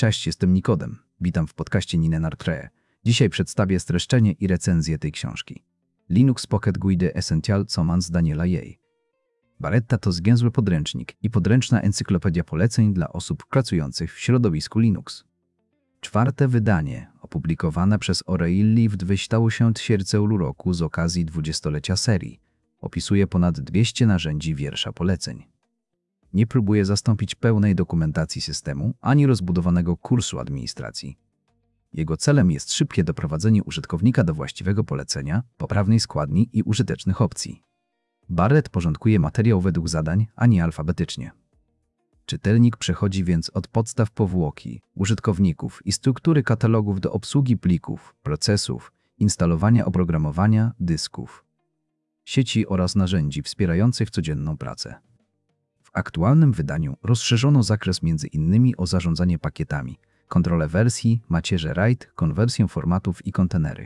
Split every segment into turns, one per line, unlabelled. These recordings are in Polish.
Cześć, jestem Nikodem. Witam w podcaście Ninenartre. Dzisiaj przedstawię streszczenie i recenzję tej książki. Linux Pocket Guide Essential Commands Daniela Yeh. Barretta to zwięzły podręcznik i podręczna encyklopedia poleceń dla osób pracujących w środowisku Linux. Czwarte wydanie, opublikowane przez O'Reilly w 2004 roku z okazji 20-lecia serii, opisuje ponad 200 narzędzi wiersza poleceń. Nie próbuje zastąpić pełnej dokumentacji systemu ani rozbudowanego kursu administracji. Jego celem jest szybkie doprowadzenie użytkownika do właściwego polecenia, poprawnej składni i użytecznych opcji. Barrett porządkuje materiał według zadań, a nie alfabetycznie. Czytelnik przechodzi więc od podstaw powłoki, użytkowników i struktury katalogów do obsługi plików, procesów, instalowania oprogramowania, dysków, sieci oraz narzędzi wspierających codzienną pracę. W aktualnym wydaniu rozszerzono zakres m.in. o zarządzanie pakietami, kontrolę wersji, macierze RAID, konwersję formatów i kontenery.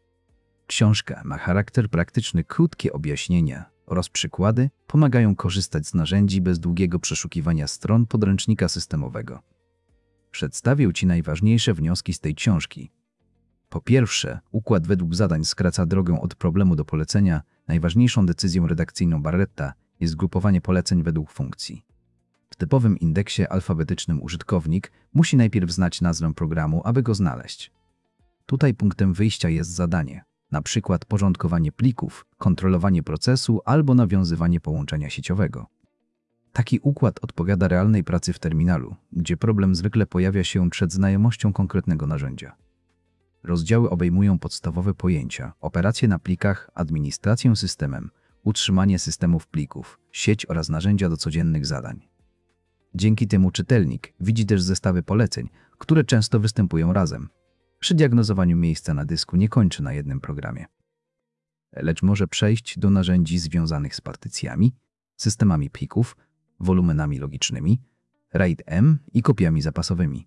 Książka ma charakter praktyczny, krótkie objaśnienia oraz przykłady pomagają korzystać z narzędzi bez długiego przeszukiwania stron podręcznika systemowego. Przedstawię Ci najważniejsze wnioski z tej książki. Po pierwsze, układ według zadań skraca drogę od problemu do polecenia. Najważniejszą decyzją redakcyjną Barretta jest grupowanie poleceń według funkcji. W typowym indeksie alfabetycznym użytkownik musi najpierw znać nazwę programu, aby go znaleźć. Tutaj punktem wyjścia jest zadanie, np. porządkowanie plików, kontrolowanie procesu albo nawiązywanie połączenia sieciowego. Taki układ odpowiada realnej pracy w terminalu, gdzie problem zwykle pojawia się przed znajomością konkretnego narzędzia. Rozdziały obejmują podstawowe pojęcia, operacje na plikach, administrację systemem, utrzymanie systemów plików, sieć oraz narzędzia do codziennych zadań. Dzięki temu czytelnik widzi też zestawy poleceń, które często występują razem. Przy diagnozowaniu miejsca na dysku nie kończy na jednym programie, lecz może przejść do narzędzi związanych z partycjami, systemami plików, wolumenami logicznymi, RAID-M i kopiami zapasowymi.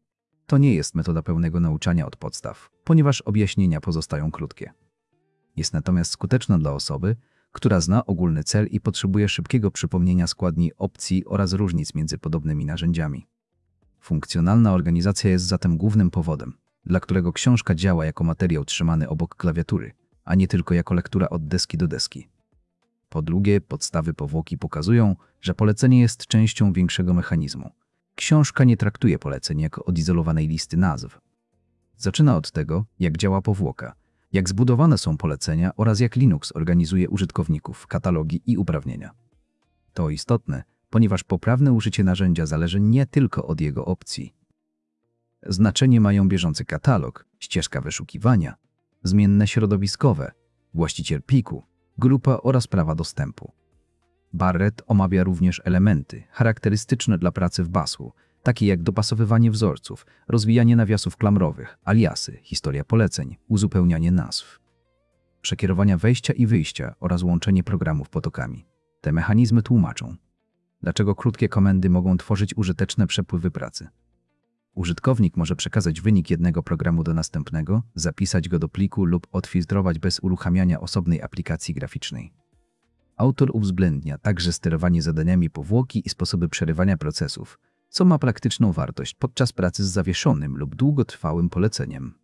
To nie jest metoda pełnego nauczania od podstaw, ponieważ objaśnienia pozostają krótkie. Jest natomiast skuteczna dla osoby, która zna ogólny cel i potrzebuje szybkiego przypomnienia składni opcji oraz różnic między podobnymi narzędziami. Funkcjonalna organizacja jest zatem głównym powodem, dla którego książka działa jako materiał trzymany obok klawiatury, a nie tylko jako lektura od deski do deski. Po drugie, podstawy powłoki pokazują, że polecenie jest częścią większego mechanizmu. Książka nie traktuje poleceń jako odizolowanej listy nazw. Zaczyna od tego, jak działa powłoka, jak zbudowane są polecenia oraz jak Linux organizuje użytkowników, katalogi i uprawnienia. To istotne, ponieważ poprawne użycie narzędzia zależy nie tylko od jego opcji. Znaczenie mają bieżący katalog, ścieżka wyszukiwania, zmienne środowiskowe, właściciel pliku, grupa oraz prawa dostępu. Barrett omawia również elementy charakterystyczne dla pracy w BASU, takie jak dopasowywanie wzorców, rozwijanie nawiasów klamrowych, aliasy, historia poleceń, uzupełnianie nazw, przekierowania wejścia i wyjścia oraz łączenie programów potokami. Te mechanizmy tłumaczą, dlaczego krótkie komendy mogą tworzyć użyteczne przepływy pracy. Użytkownik może przekazać wynik jednego programu do następnego, zapisać go do pliku lub odfiltrować bez uruchamiania osobnej aplikacji graficznej. Autor uwzględnia także sterowanie zadaniami powłoki i sposoby przerywania procesów, co ma praktyczną wartość podczas pracy z zawieszonym lub długotrwałym poleceniem.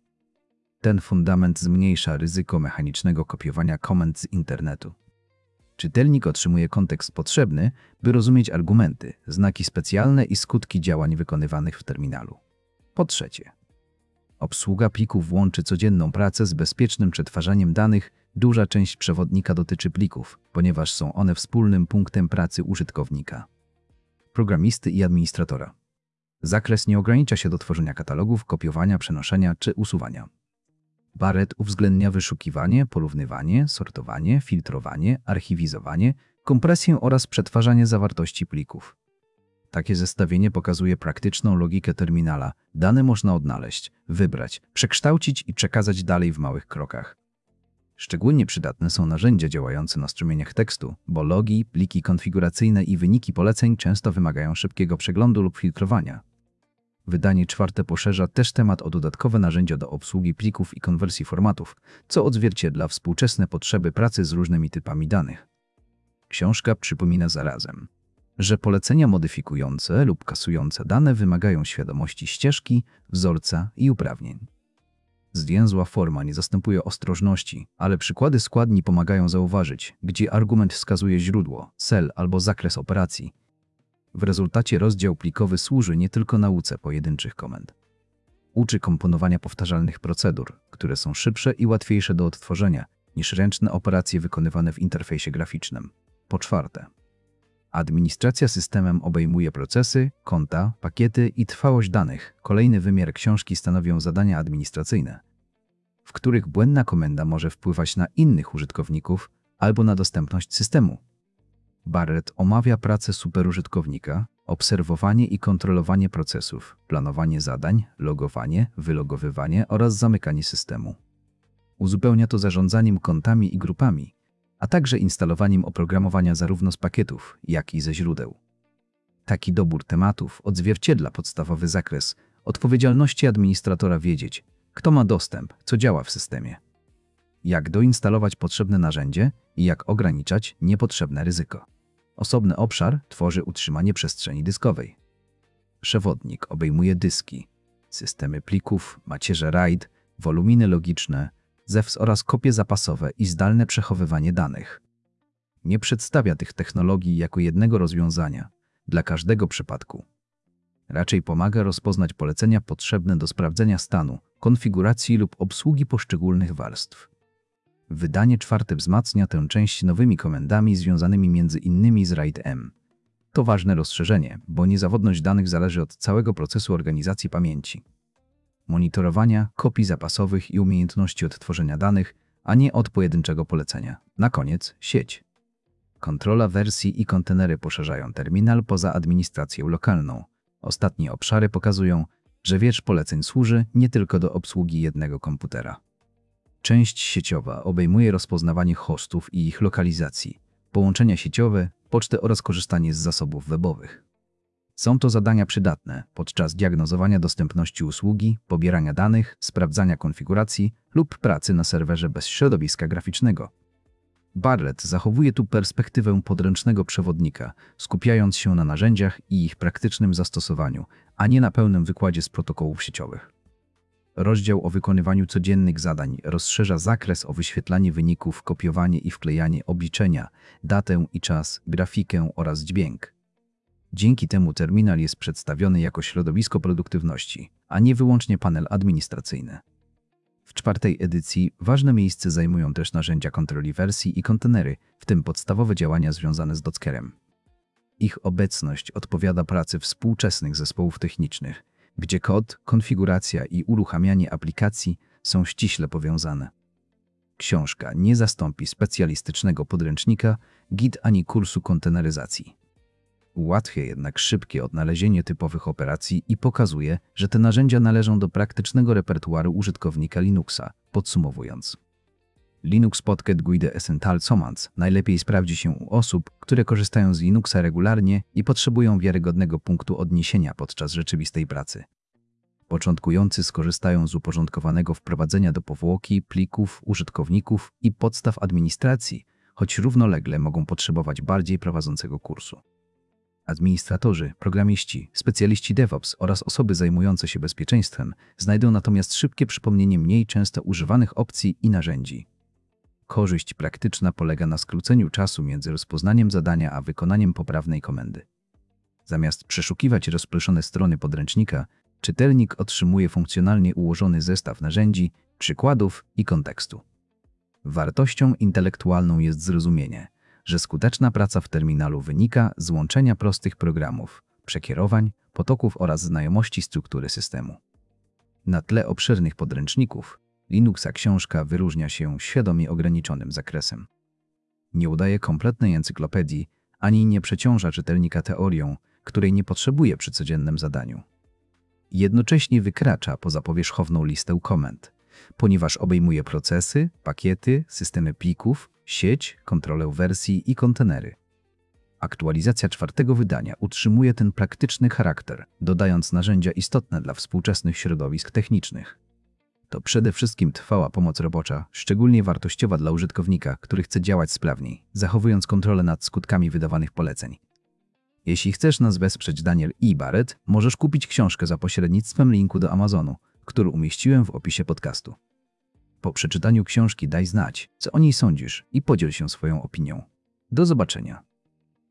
Ten fundament zmniejsza ryzyko mechanicznego kopiowania komend z internetu. Czytelnik otrzymuje kontekst potrzebny, by rozumieć argumenty, znaki specjalne i skutki działań wykonywanych w terminalu. Po trzecie, obsługa plików łączy codzienną pracę z bezpiecznym przetwarzaniem danych. Duża część przewodnika dotyczy plików, ponieważ są one wspólnym punktem pracy użytkownika, programisty i administratora. Zakres nie ogranicza się do tworzenia katalogów, kopiowania, przenoszenia czy usuwania. Barrett uwzględnia wyszukiwanie, porównywanie, sortowanie, filtrowanie, archiwizowanie, kompresję oraz przetwarzanie zawartości plików. Takie zestawienie pokazuje praktyczną logikę terminala. Dane można odnaleźć, wybrać, przekształcić i przekazać dalej w małych krokach. Szczególnie przydatne są narzędzia działające na strumieniach tekstu, bo logi, pliki konfiguracyjne i wyniki poleceń często wymagają szybkiego przeglądu lub filtrowania. Wydanie czwarte poszerza też temat o dodatkowe narzędzia do obsługi plików i konwersji formatów, co odzwierciedla współczesne potrzeby pracy z różnymi typami danych. Książka przypomina zarazem, że polecenia modyfikujące lub kasujące dane wymagają świadomości ścieżki, wzorca i uprawnień. Zwięzła forma nie zastępuje ostrożności, ale przykłady składni pomagają zauważyć, gdzie argument wskazuje źródło, cel albo zakres operacji. W rezultacie rozdział plikowy służy nie tylko nauce pojedynczych komend. Uczy komponowania powtarzalnych procedur, które są szybsze i łatwiejsze do odtworzenia niż ręczne operacje wykonywane w interfejsie graficznym. Po czwarte, administracja systemem obejmuje procesy, konta, pakiety i trwałość danych. Kolejny wymiar książki stanowią zadania administracyjne, w których błędna komenda może wpływać na innych użytkowników albo na dostępność systemu. Barrett omawia pracę superużytkownika, obserwowanie i kontrolowanie procesów, planowanie zadań, logowanie, wylogowywanie oraz zamykanie systemu. Uzupełnia to zarządzaniem kontami i grupami, a także instalowaniem oprogramowania zarówno z pakietów, jak i ze źródeł. Taki dobór tematów odzwierciedla podstawowy zakres odpowiedzialności administratora: wiedzieć, kto ma dostęp, co działa w systemie, jak doinstalować potrzebne narzędzie i jak ograniczać niepotrzebne ryzyko. Osobny obszar tworzy utrzymanie przestrzeni dyskowej. Przewodnik obejmuje dyski, systemy plików, macierze RAID, woluminy logiczne, ZEFS oraz kopie zapasowe i zdalne przechowywanie danych. Nie przedstawia tych technologii jako jednego rozwiązania dla każdego przypadku. Raczej pomaga rozpoznać polecenia potrzebne do sprawdzenia stanu, konfiguracji lub obsługi poszczególnych warstw. Wydanie czwarte wzmacnia tę część nowymi komendami związanymi m.in. z RAID-M. To ważne rozszerzenie, bo niezawodność danych zależy od całego procesu organizacji pamięci, monitorowania, kopii zapasowych i umiejętności odtworzenia danych, a nie od pojedynczego polecenia. Na koniec sieć. Kontrola wersji i kontenery poszerzają terminal poza administrację lokalną. Ostatnie obszary pokazują, że wierzch poleceń służy nie tylko do obsługi jednego komputera. Część sieciowa obejmuje rozpoznawanie hostów i ich lokalizacji, połączenia sieciowe, pocztę oraz korzystanie z zasobów webowych. Są to zadania przydatne podczas diagnozowania dostępności usługi, pobierania danych, sprawdzania konfiguracji lub pracy na serwerze bez środowiska graficznego. Barrett zachowuje tu perspektywę podręcznego przewodnika, skupiając się na narzędziach i ich praktycznym zastosowaniu, a nie na pełnym wykładzie z protokołów sieciowych. Rozdział o wykonywaniu codziennych zadań rozszerza zakres o wyświetlanie wyników, kopiowanie i wklejanie obliczenia, datę i czas, grafikę oraz dźwięk. Dzięki temu terminal jest przedstawiony jako środowisko produktywności, a nie wyłącznie panel administracyjny. W czwartej edycji ważne miejsce zajmują też narzędzia kontroli wersji i kontenery, w tym podstawowe działania związane z Dockerem. Ich obecność odpowiada pracy współczesnych zespołów technicznych, gdzie kod, konfiguracja i uruchamianie aplikacji są ściśle powiązane. Książka nie zastąpi specjalistycznego podręcznika, Git ani kursu konteneryzacji. Ułatwia jednak szybkie odnalezienie typowych operacji i pokazuje, że te narzędzia należą do praktycznego repertuaru użytkownika Linuxa. Podsumowując, Linux Pocket Guide Essential Commands najlepiej sprawdzi się u osób, które korzystają z Linuxa regularnie i potrzebują wiarygodnego punktu odniesienia podczas rzeczywistej pracy. Początkujący skorzystają z uporządkowanego wprowadzenia do powłoki, plików, użytkowników i podstaw administracji, choć równolegle mogą potrzebować bardziej prowadzącego kursu. Administratorzy, programiści, specjaliści DevOps oraz osoby zajmujące się bezpieczeństwem znajdą natomiast szybkie przypomnienie mniej często używanych opcji i narzędzi. Korzyść praktyczna polega na skróceniu czasu między rozpoznaniem zadania a wykonaniem poprawnej komendy. Zamiast przeszukiwać rozproszone strony podręcznika, czytelnik otrzymuje funkcjonalnie ułożony zestaw narzędzi, przykładów i kontekstu. Wartością intelektualną jest zrozumienie, że skuteczna praca w terminalu wynika z łączenia prostych programów, przekierowań, potoków oraz znajomości struktury systemu. Na tle obszernych podręczników, Linuxa książka wyróżnia się świadomie ograniczonym zakresem. Nie udaje kompletnej encyklopedii, ani nie przeciąża czytelnika teorią, której nie potrzebuje przy codziennym zadaniu. Jednocześnie wykracza poza powierzchowną listę komend, ponieważ obejmuje procesy, pakiety, systemy plików, sieć, kontrolę wersji i kontenery. Aktualizacja czwartego wydania utrzymuje ten praktyczny charakter, dodając narzędzia istotne dla współczesnych środowisk technicznych. To przede wszystkim trwała pomoc robocza, szczególnie wartościowa dla użytkownika, który chce działać sprawniej, zachowując kontrolę nad skutkami wydawanych poleceń. Jeśli chcesz nas wesprzeć, Daniel i Barrett, możesz kupić książkę za pośrednictwem linku do Amazonu, który umieściłem w opisie podcastu. Po przeczytaniu książki daj znać, co o niej sądzisz i podziel się swoją opinią. Do zobaczenia.